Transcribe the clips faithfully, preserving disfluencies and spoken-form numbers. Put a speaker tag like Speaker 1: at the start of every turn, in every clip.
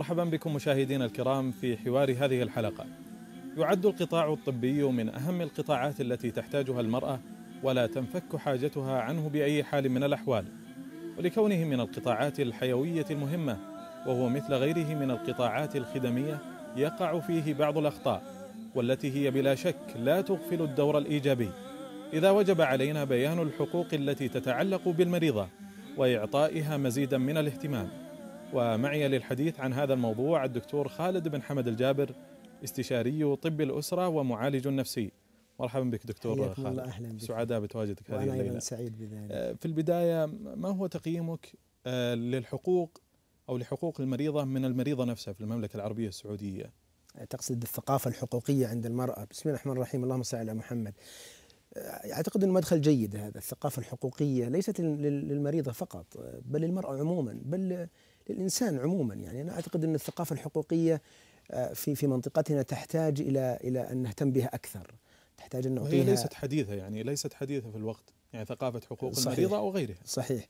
Speaker 1: مرحبا بكم مشاهدينا الكرام في حوار هذه الحلقة. يعد القطاع الطبي من أهم القطاعات التي تحتاجها المرأة ولا تنفك حاجتها عنه بأي حال من الأحوال، ولكونه من القطاعات الحيوية المهمة وهو مثل غيره من القطاعات الخدمية يقع فيه بعض الأخطاء والتي هي بلا شك لا تغفل الدور الإيجابي. إذا وجب علينا بيان الحقوق التي تتعلق بالمريضة وإعطائها مزيدا من الاهتمام. ومعي للحديث عن هذا الموضوع الدكتور خالد بن حمد الجابر، استشاري طب الأسرة ومعالج نفسي. مرحبا بك دكتور خالد.
Speaker 2: الله، أهلا بك.
Speaker 1: سعداء بتواجدك هذه الليلة.
Speaker 2: وأنا سعيد بذلك.
Speaker 1: في البداية، ما هو تقييمك للحقوق أو لحقوق المريضة من المريضة نفسها في المملكة العربية السعودية؟
Speaker 2: تقصد الثقافة الحقوقية عند المرأة؟ بسم الله الرحمن الرحيم، اللهم صل على محمد. أعتقد أنه مدخل جيد هذا. الثقافة الحقوقية ليست للمريضة فقط، بل للمرأة عموما، بل للإنسان عموما. يعني أنا أعتقد أن الثقافة الحقوقية في في منطقتنا تحتاج إلى إلى أن نهتم بها أكثر. تحتاج أن نعطيها.
Speaker 1: وهي ليست حديثة، يعني ليست حديثة في الوقت، يعني ثقافة حقوق
Speaker 2: صحيح.
Speaker 1: المريضة أو غيرها.
Speaker 2: صحيح.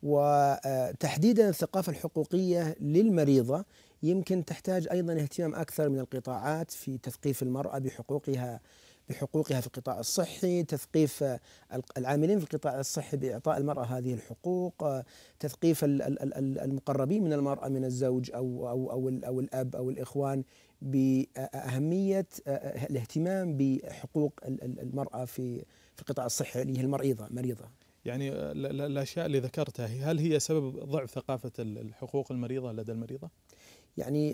Speaker 2: وتحديدا الثقافة الحقوقية للمريضة يمكن تحتاج أيضا اهتمام أكثر من القطاعات في تثقيف المرأة بحقوقها بحقوقها في القطاع الصحي، تثقيف العاملين في القطاع الصحي بإعطاء المرأة هذه الحقوق، تثقيف المقربين من المرأة من الزوج أو أو أو, أو الأب أو الإخوان بأهمية الاهتمام بحقوق المرأة في في القطاع الصحي اللي هي المريضة مريضة.
Speaker 1: يعني الأشياء اللي ذكرتها هل هي سبب ضعف ثقافة الحقوق المريضة لدى المريضة؟
Speaker 2: يعني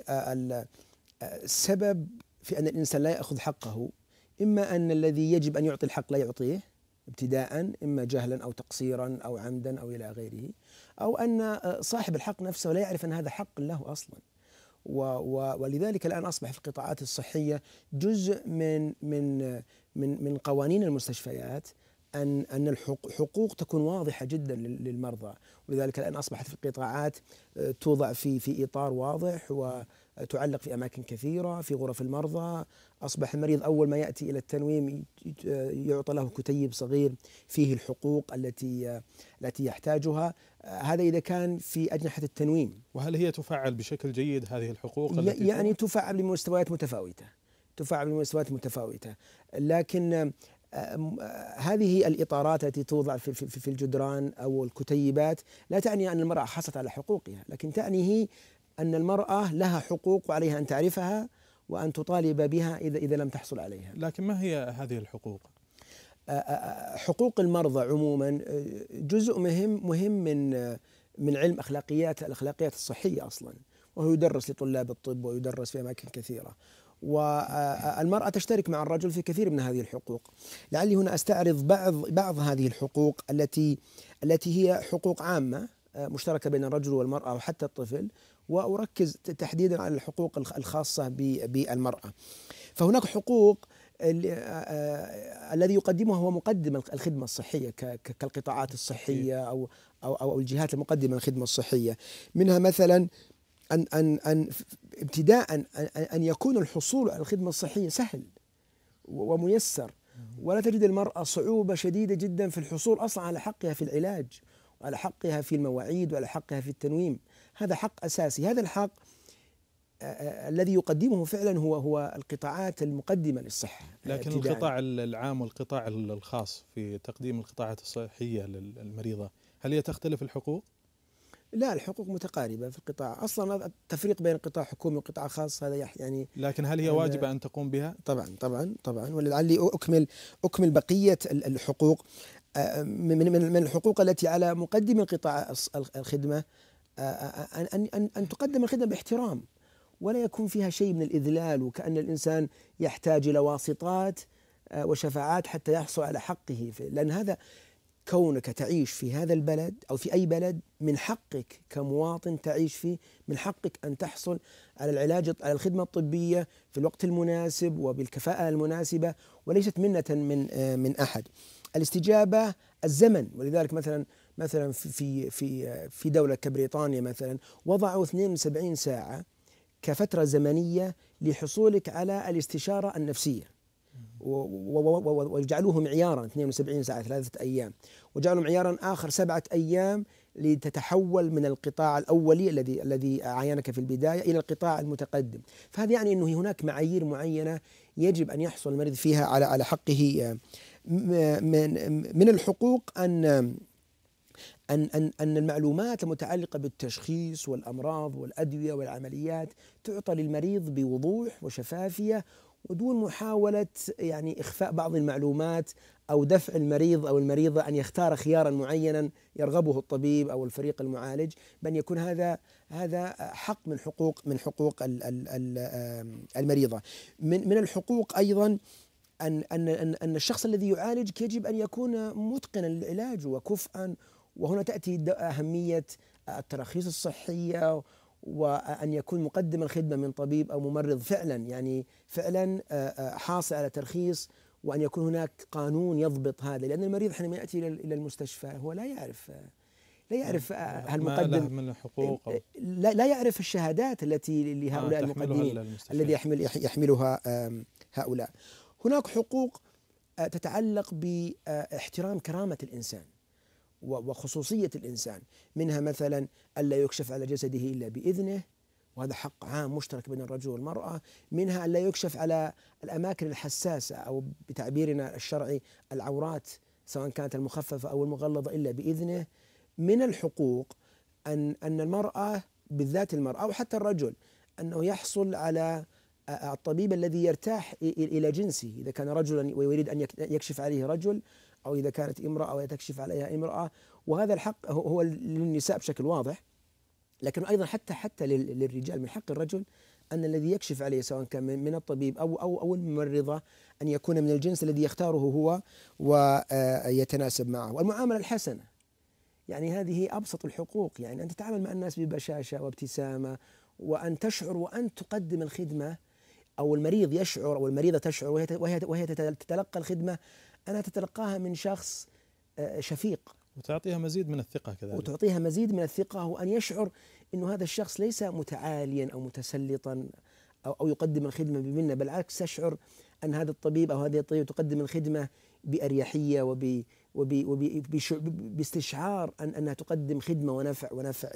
Speaker 2: السبب في أن الإنسان لا يأخذ حقه، إما أن الذي يجب أن يعطي الحق لا يعطيه ابتداء، إما جهلا أو تقصيرا أو عمدا أو إلى غيره، أو أن صاحب الحق نفسه لا يعرف أن هذا حق له أصلا. ولذلك الآن أصبح في القطاعات الصحية جزء من من من من قوانين المستشفيات أن أن الحقوق تكون واضحة جدا للمرضى. ولذلك الآن أصبحت في القطاعات توضع في في إطار واضح وتعلق في أماكن كثيرة في غرف المرضى. أصبح المريض أول ما يأتي إلى التنويم يعطى له كتيب صغير فيه الحقوق التي التي يحتاجها. هذا إذا كان في أجنحة التنويم.
Speaker 1: وهل هي تفعل بشكل جيد هذه الحقوق التي
Speaker 2: يعني تفعل بمستويات متفاوتة تفعل بمستويات متفاوتة لكن هذه الإطارات التي توضع في في الجدران أو الكتيبات لا تعني أن المرأة حصلت على حقوقها، لكن تعني هي أن المرأة لها حقوق وعليها أن تعرفها وأن تطالب بها إذا إذا لم تحصل عليها.
Speaker 1: لكن ما هي هذه الحقوق؟
Speaker 2: حقوق المرضى عموما جزء مهم مهم من من علم أخلاقيات الأخلاقيات الصحية أصلا، وهو يدرس لطلاب الطب ويدرس في أماكن كثيرة. والمرأة تشترك مع الرجل في كثير من هذه الحقوق. لعلي هنا أستعرض بعض بعض هذه الحقوق التي التي هي حقوق عامة مشتركة بين الرجل والمرأة وحتى الطفل، وأركز تحديدا على الحقوق الخاصة بالمرأة. فهناك حقوق الذي يقدمها هو مقدم الخدمة الصحية كالقطاعات الصحية أو أو أو الجهات المقدمة للخدمة الصحية. منها مثلا أن أن أن ابتداء أن يكون الحصول على الخدمة الصحية سهل وميسر، ولا تجد المرأة صعوبة شديدة جدا في الحصول أصلا على حقها في العلاج وعلى حقها في المواعيد وعلى حقها في التنويم. هذا حق أساسي. هذا الحق الذي يقدمه فعلا هو هو القطاعات المقدمة للصحة.
Speaker 1: لكن ابتداءً. القطاع العام والقطاع الخاص في تقديم القطاعات الصحية للمريضة، هل هي تختلف الحقوق؟
Speaker 2: لا، الحقوق متقاربة في القطاع. أصلا التفريق بين قطاع حكومي وقطاع خاص هذا يعني.
Speaker 1: لكن هل هي واجبة أن تقوم بها؟
Speaker 2: طبعا طبعا طبعا. ولعلي أكمل أكمل بقية الحقوق. من من الحقوق التي على مقدم القطاع الخدمة أن أن أن تقدم الخدمة باحترام، ولا يكون فيها شيء من الإذلال وكأن الإنسان يحتاج إلى واسطات وشفاعات حتى يحصل على حقه. لأن هذا كونك تعيش في هذا البلد أو في أي بلد من حقك كمواطن تعيش فيه، من حقك أن تحصل على العلاج على الخدمة الطبية في الوقت المناسب وبالكفاءة المناسبة، وليست منة من من أحد. الاستجابة الزمن. ولذلك مثلا مثلا في في في دولة كبريطانيا مثلا وضعوا اثنين وسبعين ساعة كفترة زمنية لحصولك على الاستشارة النفسية، وجعلوه معيارا اثنين وسبعين ساعة ثلاثة أيام، وجعلوا معيارا آخر سبعة أيام لتتحول من القطاع الأولي الذي الذي عاينك في البداية إلى القطاع المتقدم. فهذا يعني أنه هناك معايير معينة يجب أن يحصل المريض فيها على على حقه. من من الحقوق أن أن أن أن المعلومات المتعلقة بالتشخيص والأمراض والأدوية والعمليات تعطى للمريض بوضوح وشفافية، ودون محاولة يعني إخفاء بعض المعلومات أو دفع المريض أو المريضة أن يختار خيارا معينا يرغبه الطبيب أو الفريق المعالج، بل يكون هذا هذا حق من حقوق من حقوق المريضة. من من الحقوق أيضا أن أن أن الشخص الذي يعالج يجب أن يكون متقنا للعلاج وكفءا، وهنا تأتي أهمية التراخيص الصحية، وأن يكون مقدم الخدمة من طبيب أو ممرض فعلا يعني فعلا حاصل على ترخيص، وأن يكون هناك قانون يضبط هذا، لأن المريض حينما يأتي إلى المستشفى هو لا يعرف لا يعرف
Speaker 1: المقدم من الحقوق
Speaker 2: لا, لا يعرف الشهادات التي لهؤلاء المقدمين الذي يحمل يحملها هؤلاء. هناك حقوق تتعلق باحترام كرامة الإنسان وخصوصية الإنسان، منها مثلا ألا يكشف على جسده إلا بإذنه، وهذا حق عام مشترك بين الرجل والمرأة. منها ألا يكشف على الأماكن الحساسة أو بتعبيرنا الشرعي العورات سواء كانت المخففة أو المغلظة إلا بإذنه. من الحقوق أن أن المرأة بالذات المرأة أو حتى الرجل أنه يحصل على الطبيب الذي يرتاح إلى جنسه، إذا كان رجلا ويريد أن يكشف عليه رجل، أو إذا كانت امرأة أو تكشف عليها امرأة. وهذا الحق هو للنساء بشكل واضح، لكن أيضا حتى حتى للرجال من حق الرجل أن الذي يكشف عليه سواء كان من الطبيب أو أو أو الممرضة أن يكون من الجنس الذي يختاره هو ويتناسب معه. والمعاملة الحسنة يعني هذه أبسط الحقوق، يعني أن تتعامل مع الناس ببشاشة وابتسامة، وأن تشعر وأن تقدم الخدمة، أو المريض يشعر أو المريضة تشعر وهي وهي تتلقى الخدمة أنها تتلقاها من شخص شفيق،
Speaker 1: وتعطيها مزيد من الثقة كذلك،
Speaker 2: وتعطيها مزيد من الثقة، وأن يشعر أنه هذا الشخص ليس متعاليا أو متسلطا أو, أو يقدم الخدمة بمنة، بالعكس تشعر أن هذا الطبيب أو هذه الطبيب تقدم الخدمة بأريحية وب باستشعار أن أنها تقدم خدمة ونفع ونفع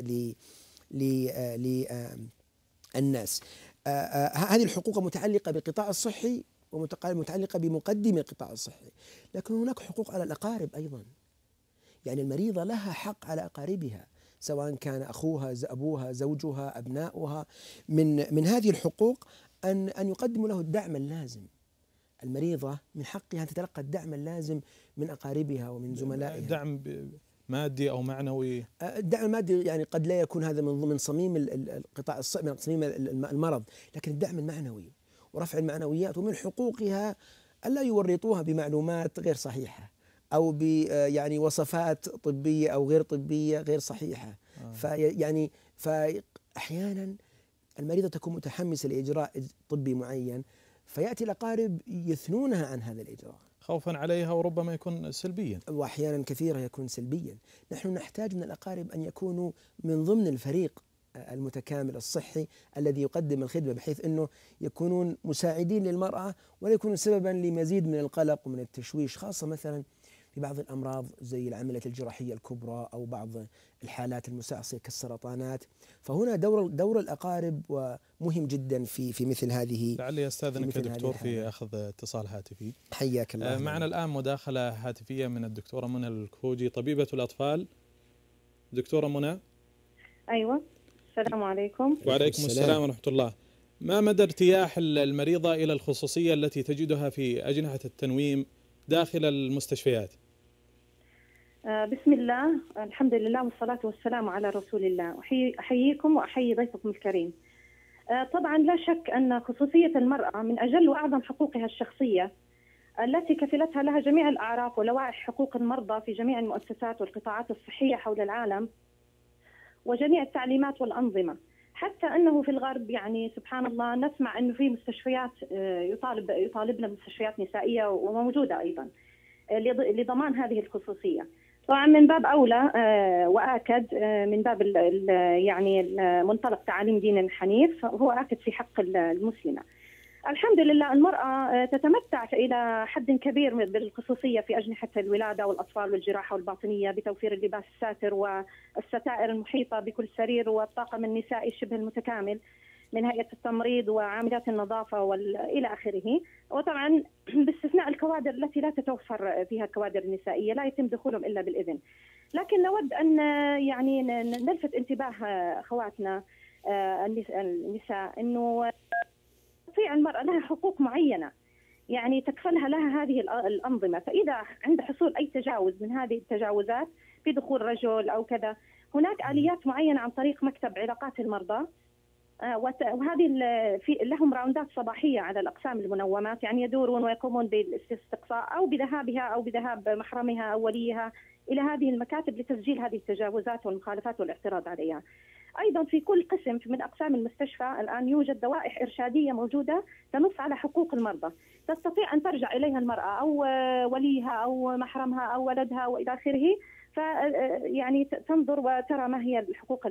Speaker 2: للناس. هذه الحقوق متعلقة بالقطاع الصحي ومتعلقة بمقدم القطاع الصحي، لكن هناك حقوق على الأقارب أيضا. يعني المريضة لها حق على أقاربها سواء كان أخوها أبوها زوجها أبناؤها. من من هذه الحقوق أن أن يقدموا له الدعم اللازم. المريضة من حقها أن تتلقى الدعم اللازم من أقاربها ومن زملائها،
Speaker 1: دعم مادي أو معنوي.
Speaker 2: الدعم المادي يعني قد لا يكون هذا من ضمن صميم القطاع الصحي، من صميم المرض، لكن الدعم المعنوي ورفع المعنويات. ومن حقوقها ألا يورطوها بمعلومات غير صحيحة أو ب يعني وصفات طبية أو غير طبية غير صحيحة. آه. فيعني فأحيانا المريضة تكون متحمسة لإجراء طبي معين، فيأتي الأقارب يثنونها عن هذا الإجراء
Speaker 1: خوفا عليها، وربما يكون سلبيا،
Speaker 2: وأحيانا كثيرة يكون سلبيا. نحن نحتاج من الأقارب أن يكونوا من ضمن الفريق المتكامل الصحي الذي يقدم الخدمة، بحيث أنه يكونون مساعدين للمرأة ولا يكونوا سببا لمزيد من القلق ومن التشويش، خاصة مثلا في بعض الأمراض زي العملية الجراحية الكبرى أو بعض الحالات المستعصية كالسرطانات. فهنا دور دور الأقارب ومهم جدا في في مثل هذه.
Speaker 1: لعلي أستاذنك يا دكتور في أخذ اتصال هاتفي.
Speaker 2: حياك الله.
Speaker 1: معنا الآن مداخلة هاتفية من الدكتورة منى الكهوجي طبيبة الأطفال. دكتورة منى.
Speaker 3: أيوة، السلام عليكم.
Speaker 1: وعليكم السلام ورحمة الله. ما مدى ارتياح المريضة إلى الخصوصية التي تجدها في أجنحة التنويم داخل المستشفيات؟
Speaker 3: بسم الله، الحمد لله والصلاة والسلام على رسول الله. أحييكم وأحيي ضيفكم الكريم. طبعا لا شك أن خصوصية المرأة من أجل وأعظم حقوقها الشخصية التي كفلتها لها جميع الأعراف ولوائح حقوق المرضى في جميع المؤسسات والقطاعات الصحية حول العالم وجميع التعليمات والأنظمة، حتى أنه في الغرب يعني سبحان الله نسمع أنه في مستشفيات يطالب يطالبنا بمستشفيات نسائية وموجودة أيضا لضمان هذه الخصوصية. طبعا من باب أولى وآكد من باب يعني منطلق تعاليم دين حنيف هو آكد في حق المسلمة. الحمد لله المرأة تتمتع إلى حد كبير بالخصوصية في أجنحة الولادة والأطفال والجراحة والباطنية بتوفير اللباس الساتر والستائر المحيطة بكل سرير والطاقم النسائي شبه المتكامل من هيئة التمريض وعاملات النظافة وإلى آخره. وطبعا باستثناء الكوادر التي لا تتوفر فيها الكوادر النسائية لا يتم دخولهم إلا بالإذن. لكن نود أن يعني نلفت انتباه أخواتنا النساء أنه تستطيع المرأة لها حقوق معينة يعني تكفلها لها هذه الأنظمة. فإذا عند حصول أي تجاوز من هذه التجاوزات في دخول رجل أو كذا هناك آليات معينة عن طريق مكتب علاقات المرضى، وهذه في لهم راوندات صباحية على الأقسام المنومات، يعني يدورون ويقومون بالاستقصاء أو بذهابها أو بذهاب محرمها أو وليها إلى هذه المكاتب لتسجيل هذه التجاوزات والمخالفات والاعتراض عليها. أيضا في كل قسم من أقسام المستشفى الآن يوجد دوائح إرشادية موجودة تنص على حقوق المرضى، تستطيع أن ترجع إليها المرأة أو وليها أو محرمها أو ولدها وإلى آخره، ف يعني تنظر وترى ما هي الحقوق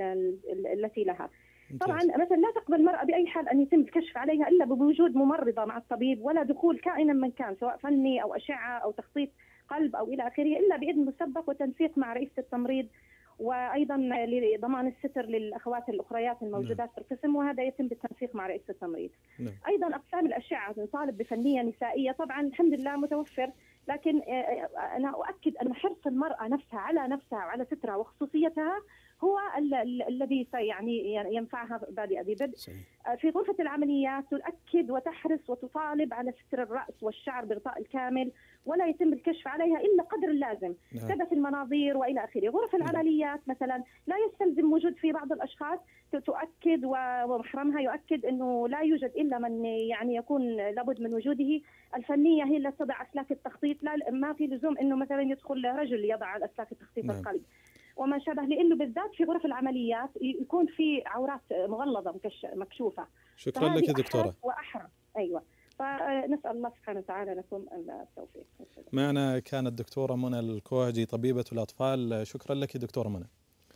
Speaker 3: التي لها. طبعا مثلا لا تقبل المرأة بأي حال أن يتم الكشف عليها إلا بوجود ممرضة مع الطبيب، ولا دخول كائنا من كان سواء فني أو أشعة أو تخطيط قلب أو إلى آخره إلا بإذن مسبق وتنسيق مع رئيسة التمريض، وأيضا لضمان الستر للأخوات الأخريات الموجودات في القسم، وهذا يتم بالتنسيق مع رئيسة التمريض. نعم. أيضا أقسام الأشعة نطالب بفنية نسائية، طبعا الحمد لله متوفر، لكن أنا أؤكد أن حرص المرأة نفسها على نفسها وعلى سترها وخصوصيتها هو الذي يعني ينفعها بادئ ببدء. في غرفة العمليات تؤكد وتحرص وتطالب على ستر الرأس والشعر بغطاء الكامل، ولا يتم الكشف عليها إلا قدر اللازم، كذا في المناظير وإلى آخره. غرف العمليات مثلا لا يستلزم وجود في بعض الأشخاص تؤكد ومحرمها يؤكد أنه لا يوجد إلا من يعني يكون لابد من وجوده. الفنية هي اللي تضع أسلاك التخطيط، لا ما في لزوم أنه مثلا يدخل رجل يضع الأسلاك التخطيط نعم. القلب وما شابه، لأنه بالذات في غرف العمليات يكون في عورات مغلظة مكشوفة.
Speaker 1: شكرا لك يا دكتورة.
Speaker 3: وأحرى أيوة، فنسأل الله سبحانه وتعالى لكم التوفيق.
Speaker 1: معنا كانت الدكتورة منى الكوهجي طبيبة الأطفال. شكرا لك يا دكتورة منى.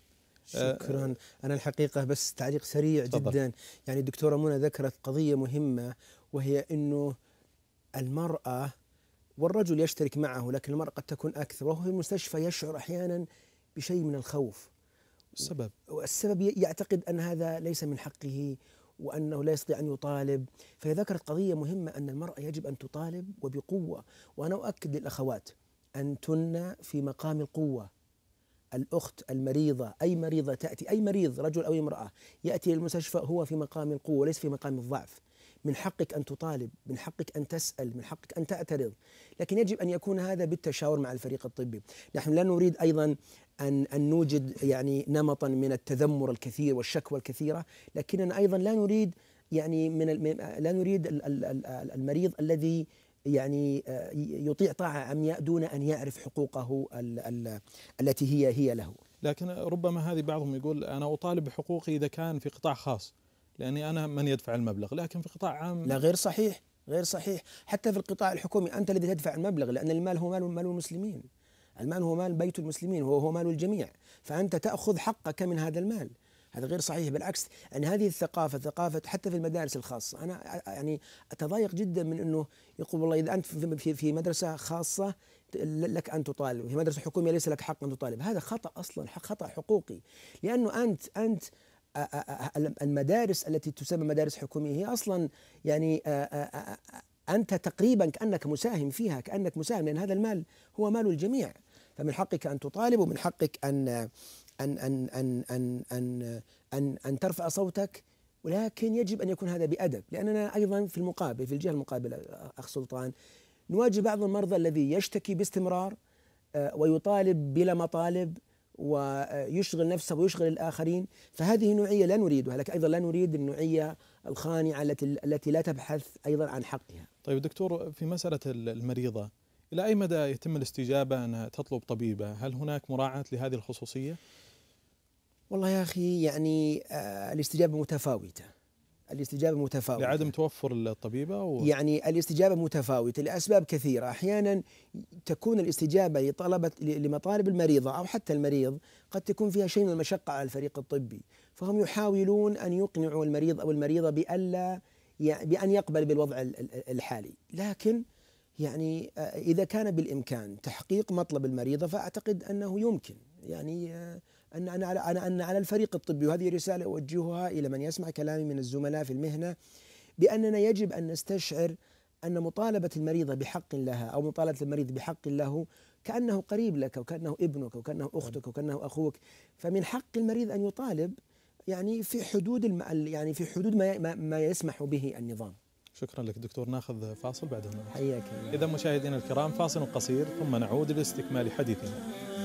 Speaker 2: شكرا. أنا الحقيقة بس تعليق سريع
Speaker 1: تفضل.
Speaker 2: جدا، يعني الدكتورة منى ذكرت قضية مهمة، وهي أنه المرأة والرجل يشترك معه، لكن المرأة قد تكون أكثر، وهو في المستشفى يشعر أحيانا بشيء من الخوف.
Speaker 1: السبب
Speaker 2: السبب يعتقد أن هذا ليس من حقه وأنه لا يستطيع أن يطالب. فذكرت قضية مهمة أن المرأة يجب أن تطالب وبقوة، وأنا أؤكد للأخوات أنتن في مقام القوة. الأخت المريضة، أي مريضة تأتي، أي مريض رجل أو امرأة يأتي للمستشفى هو في مقام القوة ليس في مقام الضعف. من حقك أن تطالب، من حقك أن تسأل، من حقك أن تعترض، لكن يجب أن يكون هذا بالتشاور مع الفريق الطبي. نحن لا نريد أيضا أن أن نوجد يعني نمطا من التذمر الكثير والشكوى الكثيرة، لكننا أيضا لا نريد يعني من لا نريد المريض الذي يعني يطيع طاعة عمياء دون أن يعرف حقوقه ال ال التي هي هي له.
Speaker 1: لكن ربما هذه بعضهم يقول أنا أطالب بحقوقي إذا كان في قطاع خاص لأني أنا من يدفع المبلغ، لكن في قطاع عام
Speaker 2: لا، غير صحيح، غير صحيح. حتى في القطاع الحكومي أنت الذي تدفع المبلغ، لأن المال هو مال مال المسلمين، المال هو مال بيت المسلمين، وهو هو مال الجميع، فأنت تأخذ حقك من هذا المال. هذا غير صحيح، بالعكس. يعني هذه الثقافة ثقافة حتى في المدارس الخاصة. أنا يعني أتضايق جدا من أنه يقول والله إذا أنت في في مدرسة خاصة لك أن تطالب، في مدرسة حكومية ليس لك حق أن تطالب. هذا خطأ أصلا، خطأ حقوقي، لأنه أنت أنت المدارس التي تسمى مدارس حكومية هي أصلا يعني أنت تقريبا كأنك مساهم فيها، كأنك مساهم، لأن هذا المال هو مال الجميع. فمن حقك أن تطالب، ومن حقك أن أن أن أن أن أن أن, أن ترفع صوتك، ولكن يجب أن يكون هذا بأدب. لأننا أيضا في المقابل، في الجهة المقابلة أخ سلطان، نواجه بعض المرضى الذي يشتكي باستمرار ويطالب بلا مطالب ويشغل نفسه ويشغل الآخرين، فهذه نوعية لا نريدها. لكن أيضا لا نريد النوعية الخانعة التي التي لا تبحث أيضا عن حقها.
Speaker 1: طيب دكتور، في مسألة المريضة إلى أي مدى يتم الاستجابة أنها تطلب طبيبة؟ هل هناك مراعاة لهذه الخصوصية؟
Speaker 2: والله يا أخي يعني آه الاستجابة متفاوتة، الاستجابة متفاوتة
Speaker 1: لعدم توفر الطبيبة و...
Speaker 2: يعني الاستجابة متفاوتة لأسباب كثيرة. أحيانا تكون الاستجابة لطلبة لمطالب المريضة أو حتى المريض قد تكون فيها شيء من المشقة على الفريق الطبي، فهم يحاولون أن يقنعوا المريض أو المريضة بألا يعني بأن يقبل بالوضع الحالي. لكن يعني إذا كان بالإمكان تحقيق مطلب المريضة فأعتقد أنه يمكن، يعني أن أنا على أنا أن على الفريق الطبي، وهذه رسالة أوجهها إلى من يسمع كلامي من الزملاء في المهنة، بأننا يجب أن نستشعر أن مطالبة المريضة بحق لها أو مطالبة المريض بحق له كأنه قريب لك وكأنه ابنك وكأنه أختك وكأنه أخوك. فمن حق المريض أن يطالب يعني في حدود الم... يعني في حدود ما ما يسمح به النظام.
Speaker 1: شكرا لك دكتور. ناخذ فاصل بعد هنا.
Speaker 2: حياك.
Speaker 1: إذا مشاهدينا الكرام فاصل قصير ثم نعود لاستكمال حديثنا.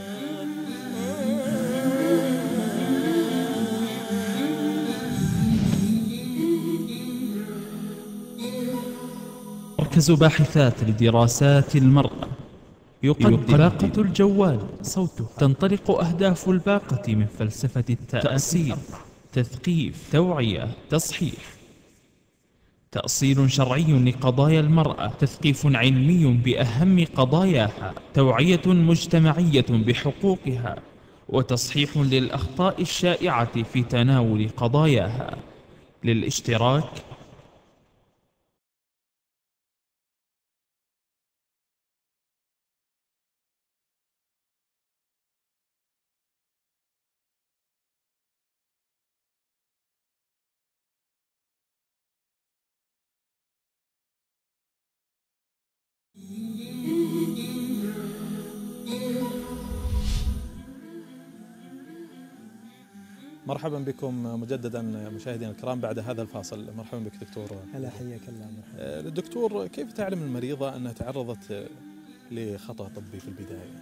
Speaker 4: مركز باحثات لدراسات المرأة يقدم باقة الجوال صوته. تنطلق أهداف الباقة من فلسفة التأصيل، تثقيف، توعية، تصحيح. تأصيل شرعي لقضايا المرأة، تثقيف علمي بأهم قضاياها، توعية مجتمعية بحقوقها، وتصحيح للأخطاء الشائعة في تناول قضاياها. للاشتراك
Speaker 1: مرحبا بكم مجددا مشاهدينا الكرام بعد هذا الفاصل. مرحبا بك دكتور.
Speaker 2: هلا حياك الله. مرحبا.
Speaker 1: الدكتور، كيف تعلم المريضة أنها تعرضت لخطأ طبي في البداية؟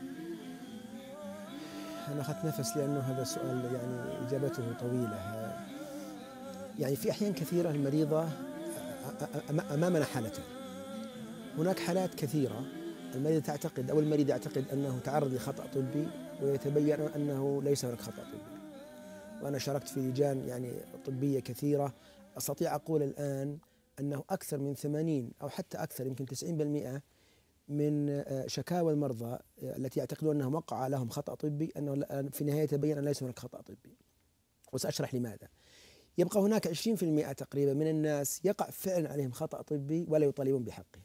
Speaker 2: أنا أخذت نفس لأنه هذا السؤال يعني إجابته طويلة. يعني في أحيان كثيرة المريضة أمامنا حالتين. هناك حالات كثيرة المريضة تعتقد أو المريض يعتقد أنه تعرض لخطأ طبي ويتبين أنه ليس هناك خطأ طبي. وأنا شاركت في لجان يعني طبية كثيرة، أستطيع أقول الآن أنه أكثر من ثمانين أو حتى أكثر يمكن تسعين بالمئة من شكاوى المرضى التي يعتقدون أنهم وقع لهم خطأ طبي أنه في النهاية يتبين أن ليس هناك خطأ طبي. وسأشرح لماذا. يبقى هناك عشرين بالمئة تقريبا من الناس يقع فعلا عليهم خطأ طبي ولا يطالبون بحقه.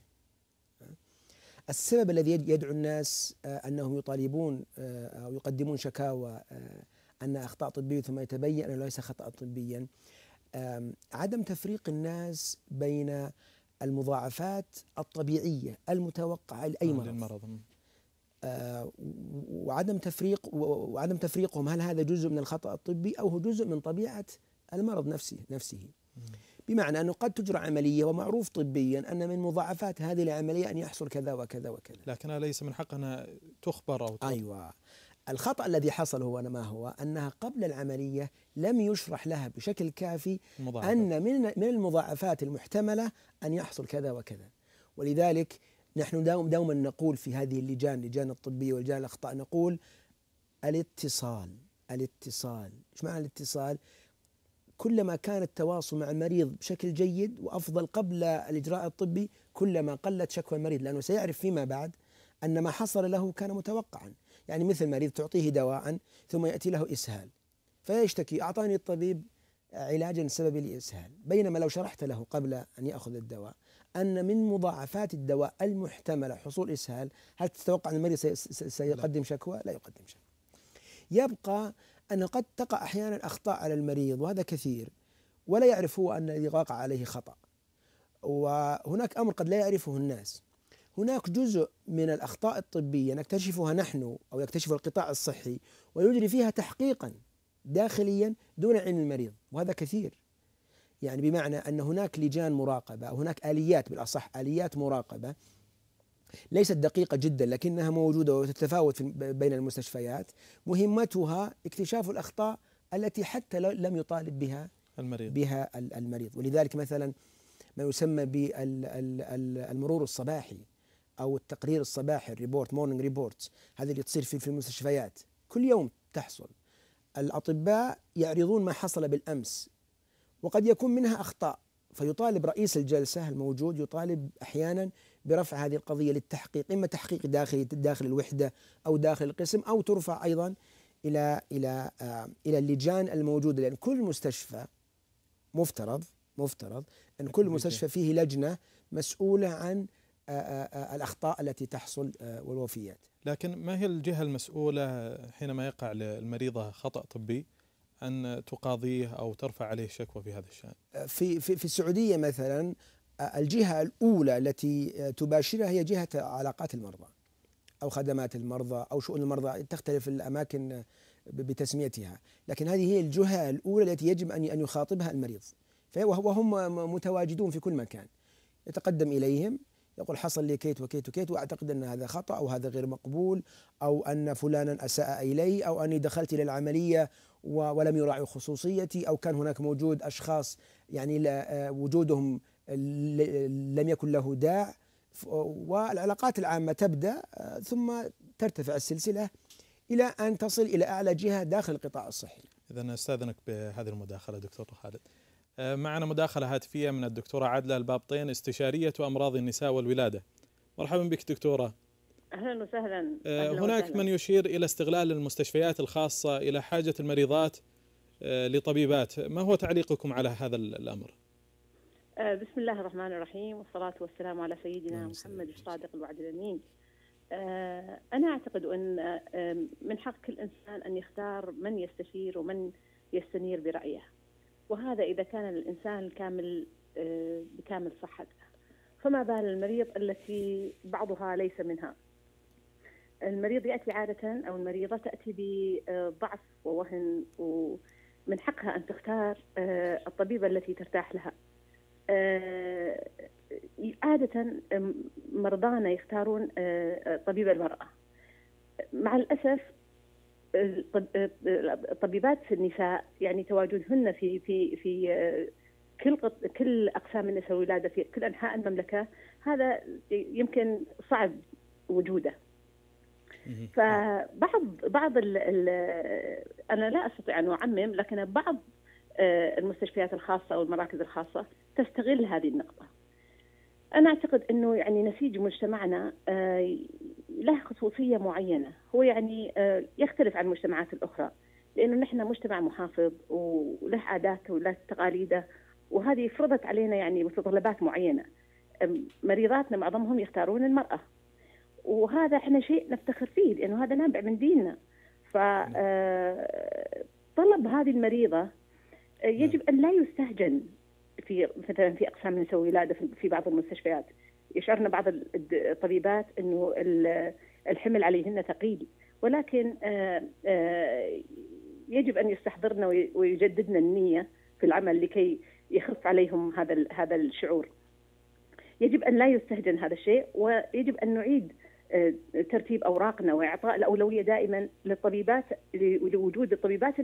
Speaker 2: السبب الذي يدعو الناس أنهم يطالبون أو يقدمون شكاوى أن أخطاء طبية ثم يتبين أنه ليس خطأ طبيا عدم تفريق الناس بين المضاعفات الطبيعية المتوقعة لأي مرض، آه وعدم تفريق وعدم تفريقهم هل هذا جزء من الخطأ الطبي أو هو جزء من طبيعة المرض نفسه نفسه. بمعنى أنه قد تجرى عملية ومعروف طبيا أن من مضاعفات هذه العملية أن يحصل كذا وكذا وكذا،
Speaker 1: لكنها ليس من حقها تخبر أو تخبر.
Speaker 2: أيوة. الخطأ الذي حصل هو ما هو أنها قبل العملية لم يشرح لها بشكل كافي مضاعفة. أن من من المضاعفات المحتملة أن يحصل كذا وكذا. ولذلك نحن دوم دوما نقول في هذه اللجان اللجان الطبية واللجان الأخطاء نقول الاتصال الاتصال. إيش معنى الاتصال؟ كلما كان التواصل مع المريض بشكل جيد وأفضل قبل الإجراء الطبي كلما قلت شكوى المريض، لأنه سيعرف فيما بعد أن ما حصل له كان متوقعا. يعني مثل مريض تعطيه دواء ثم يأتي له إسهال فيشتكي أعطاني الطبيب علاجا سبب الإسهال، بينما لو شرحت له قبل أن يأخذ الدواء أن من مضاعفات الدواء المحتملة حصول إسهال، هل تتوقع أن المريض سيقدم شكوى؟ لا يقدم شكوى. يبقى أن قد تقع أحيانا أخطاء على المريض وهذا كثير ولا يعرف هو أن الذي وقع عليه خطأ، وهناك أمر قد لا يعرفه الناس. هناك جزء من الأخطاء الطبية نكتشفها نحن أو يكتشف القطاع الصحي ويجري فيها تحقيقا داخليا دون علم المريض، وهذا كثير. يعني بمعنى أن هناك لجان مراقبة أو هناك آليات بالأصح آليات مراقبة ليست دقيقة جدا لكنها موجودة وتتفاوت بين المستشفيات، مهمتها اكتشاف الأخطاء التي حتى لم يطالب بها
Speaker 1: المريض
Speaker 2: بها المريض. ولذلك مثلا ما يسمى بالمرور الصباحي أو التقرير الصباحي، الريبورت مورنينج ريبورت، هذه اللي تصير في المستشفيات كل يوم تحصل. الأطباء يعرضون ما حصل بالأمس وقد يكون منها أخطاء، فيطالب رئيس الجلسة الموجود يطالب أحيانا برفع هذه القضية للتحقيق، إما تحقيق داخل داخل الوحدة أو داخل القسم أو ترفع أيضا إلى إلى آه إلى اللجان الموجودة، لأن كل مستشفى مفترض مفترض أن كل مستشفى فيه لجنة مسؤولة عن الأخطاء التي تحصل والوفيات.
Speaker 1: لكن ما هي الجهة المسؤولة حينما يقع للمريضة خطأ طبي أن تقاضيه أو ترفع عليه شكوى في هذا الشأن؟
Speaker 2: في في في السعودية مثلا الجهة الأولى التي تباشرها هي جهة علاقات المرضى أو خدمات المرضى أو شؤون المرضى، تختلف الأماكن بتسميتها، لكن هذه هي الجهة الأولى التي يجب أن أن يخاطبها المريض، وهم متواجدون في كل مكان. يتقدم إليهم يقول حصل لي كيت وكيت وكيت، وأعتقد أن هذا خطأ أو هذا غير مقبول، أو أن فلانا أساء إلي، أو أني دخلت إلى العملية ولم يراعوا خصوصيتي، أو كان هناك موجود أشخاص يعني وجودهم لم يكن له داع. والعلاقات العامة تبدأ ثم ترتفع السلسلة إلى أن تصل إلى أعلى جهة داخل القطاع الصحي.
Speaker 1: إذن أستاذنك بهذه المداخلة دكتور خالد. معنا مداخلة هاتفية من الدكتورة عادلة البابطين، استشارية أمراض النساء والولادة. مرحبا بك دكتورة.
Speaker 3: أهلا وسهلا.
Speaker 1: أهلا هناك وسهلا. من يشير إلى استغلال المستشفيات الخاصة إلى حاجة المريضات لطبيبات، ما هو تعليقكم على هذا الأمر؟
Speaker 3: بسم الله الرحمن الرحيم، والصلاة والسلام على سيدنا محمد الصادق الوعد الأمين. أنا أعتقد أن من حق كل إنسان أن يختار من يستشير ومن يستنير برأيه، وهذا إذا كان الإنسان الكامل بكامل صحته، فما بال المريض التي بعضها ليس منها. المريض يأتي عادة أو المريضة تأتي بضعف ووهن، ومن حقها أن تختار الطبيبة التي ترتاح لها. عادة مرضانا يختارون طبيب المرأة. مع الأسف طبيبات النساء يعني تواجدهن في في في كل كل أقسام النساء والولادة في كل أنحاء المملكة، هذا يمكن صعب وجوده. فبعض بعض ال ال أنا لا أستطيع أن أعمم، لكن بعض المستشفيات الخاصة أو المراكز الخاصة تستغل هذه النقطة. أنا أعتقد أنه يعني نسيج مجتمعنا له خصوصية معينة، هو يعني يختلف عن المجتمعات الأخرى، لأنه نحن مجتمع محافظ وله عاداته وله تقاليده، وهذه فرضت علينا يعني متطلبات معينة. مريضاتنا معظمهم يختارون المرأة، وهذا احنا شيء نفتخر فيه لأنه هذا نابع من ديننا. فطلب هذه المريضة يجب أن لا يستهجن في مثلا في أقسام النساء والولادة في بعض المستشفيات. يشعرنا بعض الطبيبات أنه الحمل عليهن ثقيل، ولكن يجب أن يستحضرنا ويجددنا النية في العمل لكي يخف عليهم هذا هذا الشعور. يجب أن لا يستهجن هذا الشيء، ويجب أن نعيد ترتيب أوراقنا وإعطاء الأولوية دائما للطبيبات، لوجود الطبيبات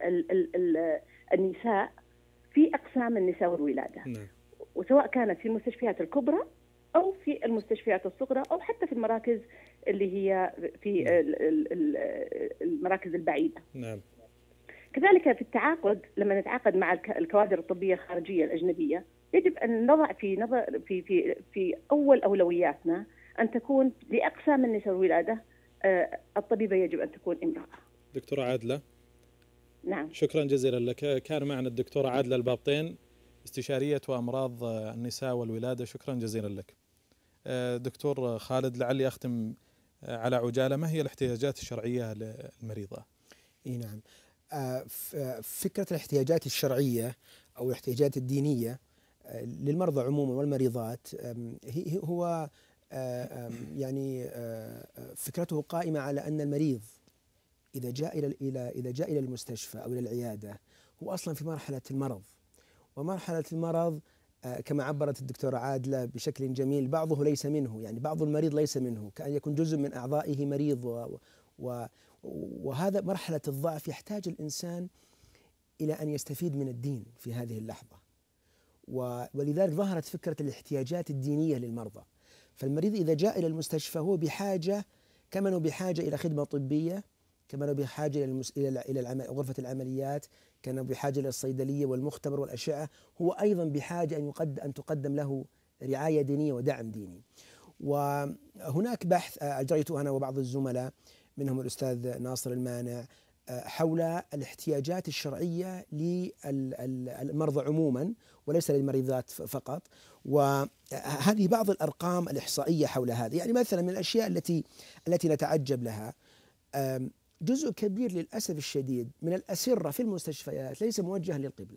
Speaker 3: النساء في أقسام النساء والولادة، وسواء كانت في المستشفيات الكبرى أو في المستشفيات الصغرى أو حتى في المراكز اللي هي في المراكز البعيدة.
Speaker 1: نعم.
Speaker 3: كذلك في التعاقد، لما نتعاقد مع الكوادر الطبية الخارجية الأجنبية، يجب أن نضع في نظر في في في أول أولوياتنا أن تكون لأقسام النساء والولادة الطبيبة يجب أن تكون امرأة.
Speaker 1: دكتورة عادلة.
Speaker 3: نعم.
Speaker 1: شكرا جزيلا لك. كان معنا الدكتورة عادلة البابطين، استشارية وأمراض النساء والولادة. شكرا جزيلا لك. دكتور خالد، لعلي أختم على عجالة، ما هي الاحتياجات الشرعية للمريضة؟
Speaker 2: اي نعم. فكرة الاحتياجات الشرعية أو الاحتياجات الدينية للمرضى عموما والمريضات هو يعني فكرته قائمة على أن المريض إذا جاء إلى إلى إذا جاء إلى المستشفى أو إلى العيادة هو أصلا في مرحلة المرض، ومرحلة المرض كما عبرت الدكتورة عادلة بشكل جميل، بعضه ليس منه، يعني بعض المريض ليس منه، كأن يكون جزء من أعضائه مريض، و و وهذا مرحلة الضعف يحتاج الإنسان إلى أن يستفيد من الدين في هذه اللحظة، ولذلك ظهرت فكرة الاحتياجات الدينية للمرضى. فالمريض إذا جاء إلى المستشفى هو بحاجة، كما أنه بحاجة إلى خدمة طبية، كما أنه بحاجة إلى المس... إلى إلى غرفة العمليات، كما بحاجة إلى الصيدلية والمختبر والأشعة، هو أيضا بحاجة أن يقدم أن تقدم له رعاية دينية ودعم ديني. وهناك بحث أجريته أنا وبعض الزملاء منهم الأستاذ ناصر المانع حول الاحتياجات الشرعية للمرضى عموما وليس للمريضات فقط. وهذه بعض الأرقام الإحصائية حول هذا. يعني مثلا من الأشياء التي التي نتعجب لها، جزء كبير للأسف الشديد من الأسرة في المستشفيات ليس موجه للقبلة،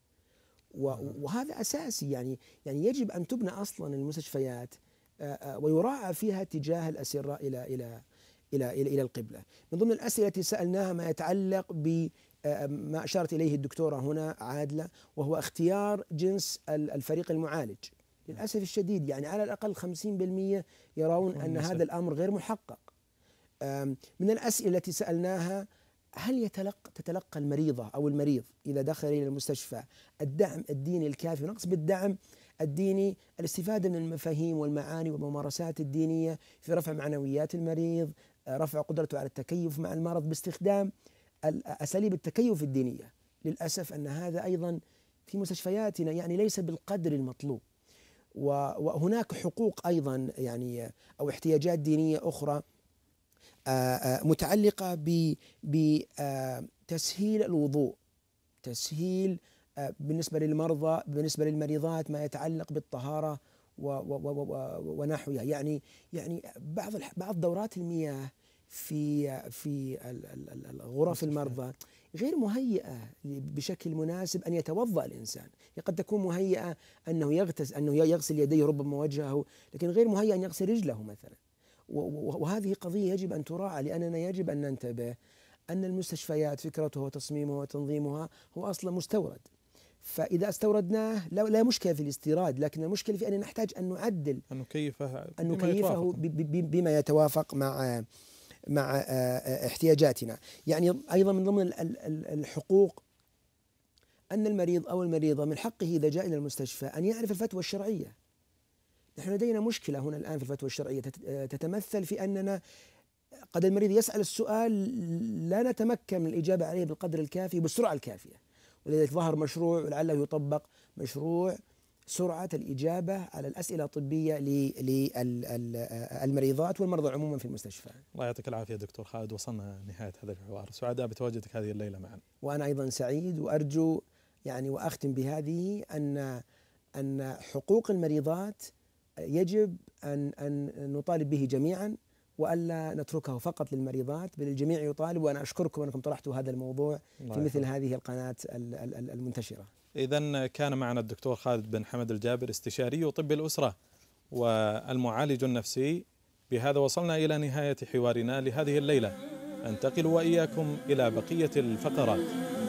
Speaker 2: وهذا أساسي. يعني يعني يجب أن تبنى أصلا المستشفيات ويراعى فيها اتجاه الأسرة إلى إلى إلى إلى إلى القبلة. من ضمن الأسئلة التي سألناها ما يتعلق بما أشارت إليه الدكتورة هنا عادلة، وهو اختيار جنس الفريق المعالج. للأسف الشديد يعني على الأقل خمسين بالمئة يرون أن هذا الأمر غير محقق. من الأسئلة التي سألناها، هل يتلقى تتلقى المريضة أو المريض إذا دخل إلى المستشفى الدعم الديني الكافي؟ ونقصد بالدعم الديني الاستفادة من المفاهيم والمعاني والممارسات الدينية في رفع معنويات المريض، رفع قدرته على التكيف مع المرض باستخدام أساليب التكيف الدينية. للأسف أن هذا أيضا في مستشفياتنا يعني ليس بالقدر المطلوب. وهناك حقوق أيضا يعني أو احتياجات دينية أخرى متعلقة بتسهيل الوضوء، تسهيل بالنسبة للمرضى بالنسبة للمريضات ما يتعلق بالطهارة ونحوها. يعني يعني بعض بعض دورات المياه في في غرف المرضى غير مهيئة بشكل مناسب أن يتوضأ الإنسان. قد تكون مهيئة أنه يغتسل أنه يغسل يديه ربما وجهه، لكن غير مهيئة أن يغسل رجله مثلا. وهذه قضية يجب أن تراعى، لأننا يجب أن ننتبه أن المستشفيات فكرتها وتصميمها وتنظيمها هو أصلا مستورد. فإذا استوردناه لا مشكلة في الاستيراد، لكن المشكلة في أن نحتاج أن نعدل
Speaker 1: أن نكيفه
Speaker 2: أن نكيفه بما يتوافق مع مع احتياجاتنا. يعني أيضا من ضمن الحقوق أن المريض أو المريضة من حقه إذا جاء إلى المستشفى أن يعرف الفتوى الشرعية. نحن لدينا مشكلة هنا الآن في الفتوى الشرعية تتمثل في أننا قد المريض يسأل السؤال لا نتمكن من الإجابة عليه بالقدر الكافي بالسرعة الكافية، ولذلك ظهر مشروع ولعله يطبق مشروع سرعة الإجابة على الأسئلة الطبية للمريضات والمرضى عموما في المستشفى.
Speaker 1: الله يعطيك العافية دكتور خالد، وصلنا نهاية هذا الحوار، سعداء بتواجدك هذه الليلة معنا.
Speaker 2: وأنا أيضا سعيد، وأرجو يعني وأختم بهذه أن أن حقوق المريضات يجب أن أن نطالب به جميعا، وألا نتركه فقط للمريضات، بل الجميع يطالب. وأنا أشكركم أنكم طرحتوا هذا الموضوع في مثل هذه القناة المنتشرة.
Speaker 1: إذن كان معنا الدكتور خالد بن حمد الجابر، استشاري طب الأسرة والمعالج النفسي. بهذا وصلنا إلى نهاية حوارنا لهذه الليلة. أنتقل وإياكم إلى بقية الفقرات.